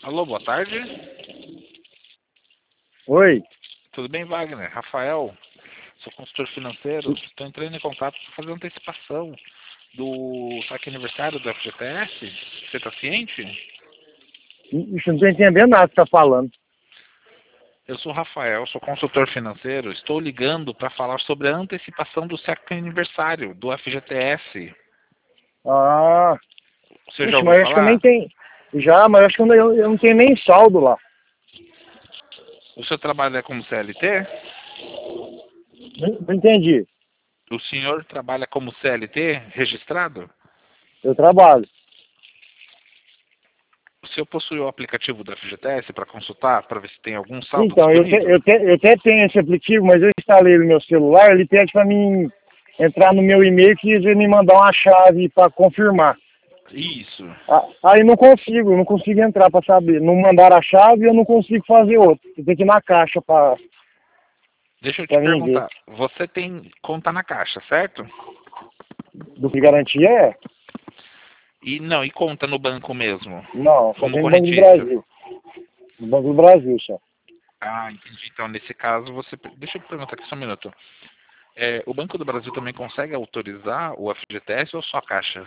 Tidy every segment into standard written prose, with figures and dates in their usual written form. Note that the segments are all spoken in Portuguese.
Alô, boa tarde. Oi. Tudo bem, Wagner? Rafael, sou consultor financeiro. Estou entrando em contato para fazer antecipação do saque aniversário do FGTS. Você está ciente? Ixi, não tô entendendo nada que você tá falando. Eu sou o Rafael, sou consultor financeiro. Estou ligando para falar sobre a antecipação do saque aniversário do FGTS. Ah, Você já ixi, ouviu mas acho que eu nem falar? tenho. Já, mas acho que eu não tenho nem saldo lá. O seu trabalho é como CLT? Não entendi. O senhor trabalha como CLT registrado? Eu trabalho. O senhor possui o aplicativo do FGTS para consultar, para ver se tem algum saldo Então, disponível? eu até tenho esse aplicativo, mas eu instalei no meu celular, ele pede pra mim entrar no meu e-mail que ele me mandar uma chave pra confirmar. Isso. Aí não consigo entrar pra saber. Não mandaram a chave e eu não consigo fazer outro. Eu tenho que ir na caixa Deixa eu te pra mim ver. perguntar, você tem conta na Caixa, certo? Do que garantia é? E conta no banco mesmo, Não, só como tem no Banco do correntista? Brasil. No Banco do Brasil, só. Ah, entendi. Então, nesse caso, você... Deixa eu perguntar aqui só um minuto. O Banco do Brasil também consegue autorizar o FGTS ou só a Caixa?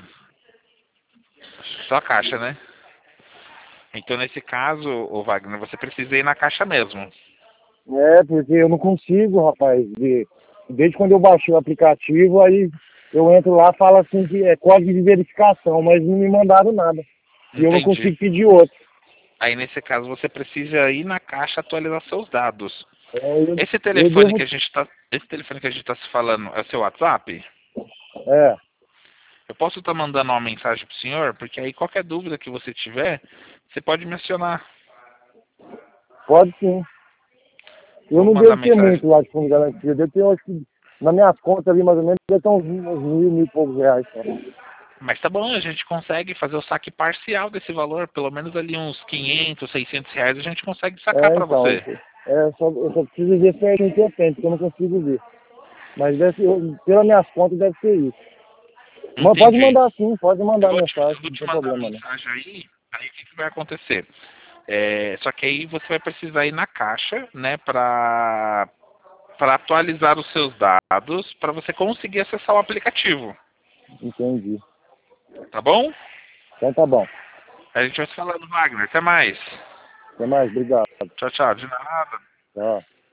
Só a Caixa, né? Então, nesse caso, ô Wagner, você precisa ir na Caixa mesmo. É, porque eu não consigo, rapaz, ver. Desde quando eu baixei o aplicativo, aí eu entro lá, fala assim que é código de verificação, mas não me mandaram nada. E eu não Entendi. consigo pedir outro. Aí, nesse caso, você precisa ir na Caixa atualizar seus dados. É, Esse eu telefone devo. que a gente está, esse telefone que a gente está se falando é o seu WhatsApp? É, Eu posso estar mandando uma mensagem pro senhor, porque aí qualquer dúvida que você tiver, você pode me acionar. pode sim. Eu Vou não mandar devo ter mensagem. muito lá de fundo de garantia. Eu devo ter, eu acho que, nas minhas contas ali, mais ou menos, deve ter uns mil e poucos reais só. Mas tá bom, a gente consegue fazer o saque parcial desse valor, pelo menos ali uns 500, 600 reais a gente consegue sacar É, para então. você. Eu só preciso ver certinho que eu tenho, porque eu não consigo ver. Mas pelas minhas contas deve ser isso. Mas pode Entendi. mandar sim, pode mandar Eu mensagem, vou não te tem mandar a problema não. mensagem aí o que, que vai acontecer? Só que aí você vai precisar ir na caixa, né, para atualizar os seus dados, para você conseguir acessar o aplicativo, Entendi. tá bom? Então tá bom. A gente vai se falando, Wagner. Até mais. Até mais, obrigado. Tchau, tchau. De nada. Tchau.